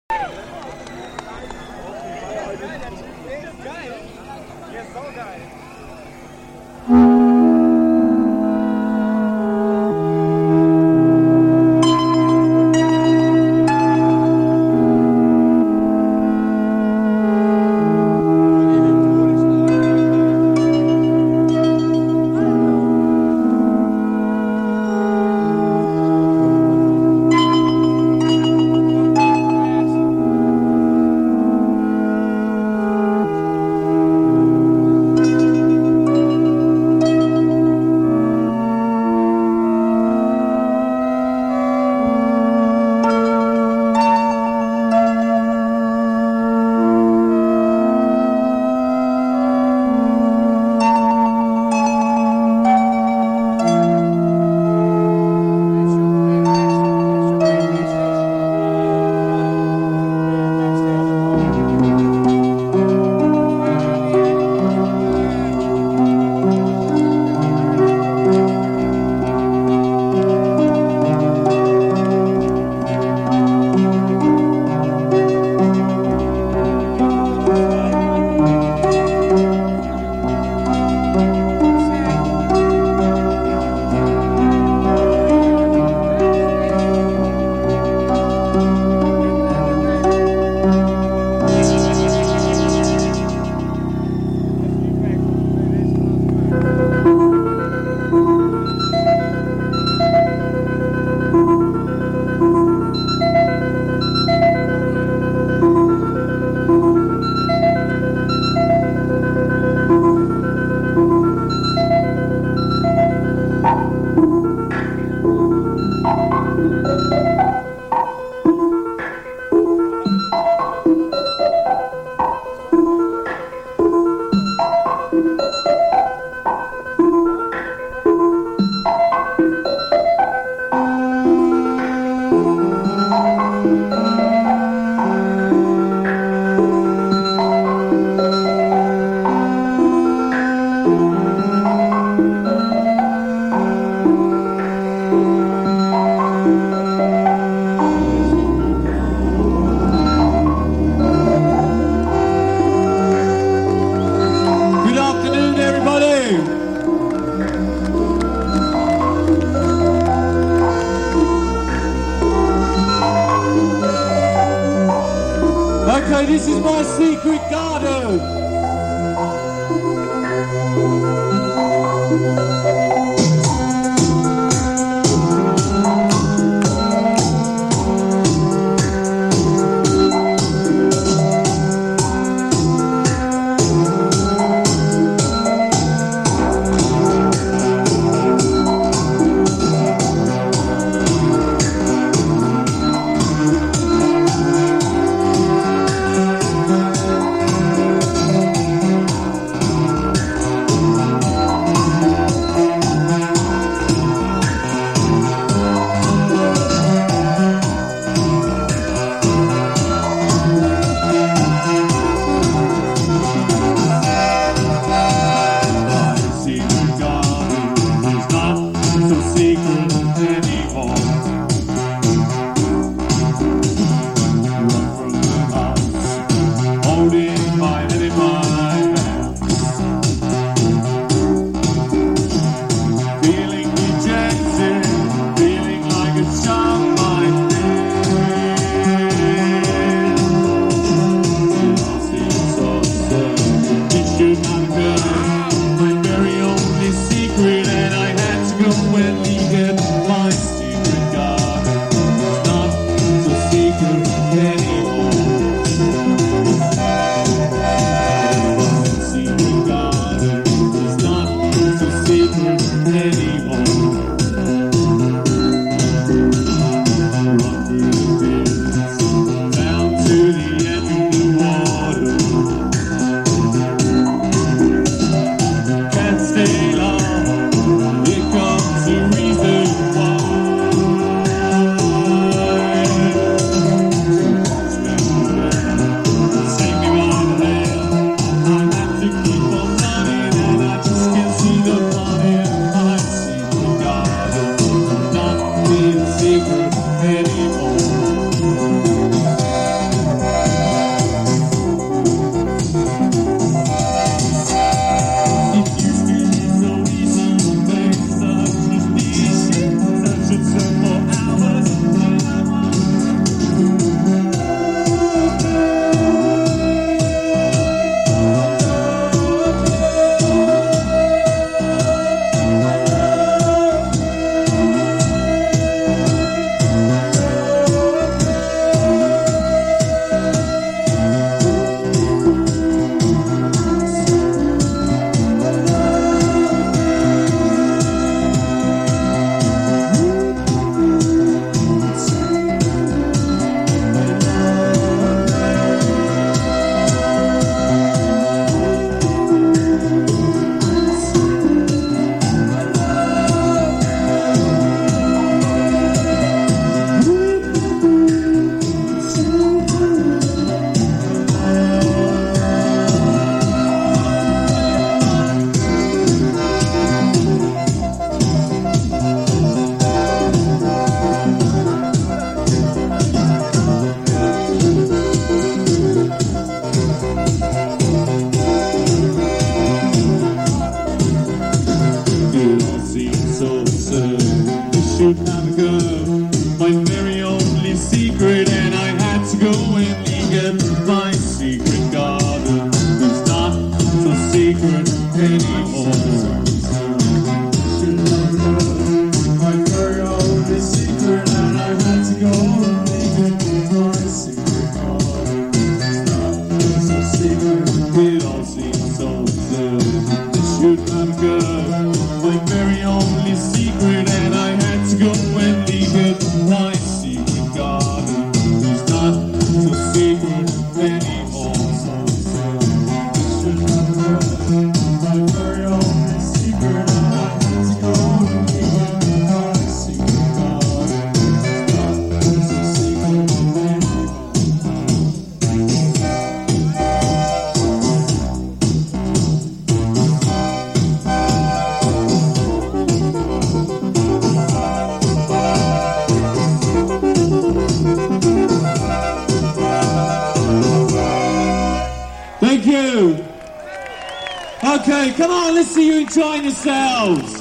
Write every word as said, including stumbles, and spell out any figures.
Okay, this is my secret garden. go and leak in my secret garden. It's not so secret anymore. My very own secret, and I had to go and leak in my secret garden. It's not so secret, it all seems so clear. This should not good. My very only secret, and I had to go and leak it. My secret garden is not so secret anymore. This should not good. My very only secret, and I had to go and leak it. My secret garden is not so secret anymore. Thank you. Okay, come on, let's see you enjoying yourselves.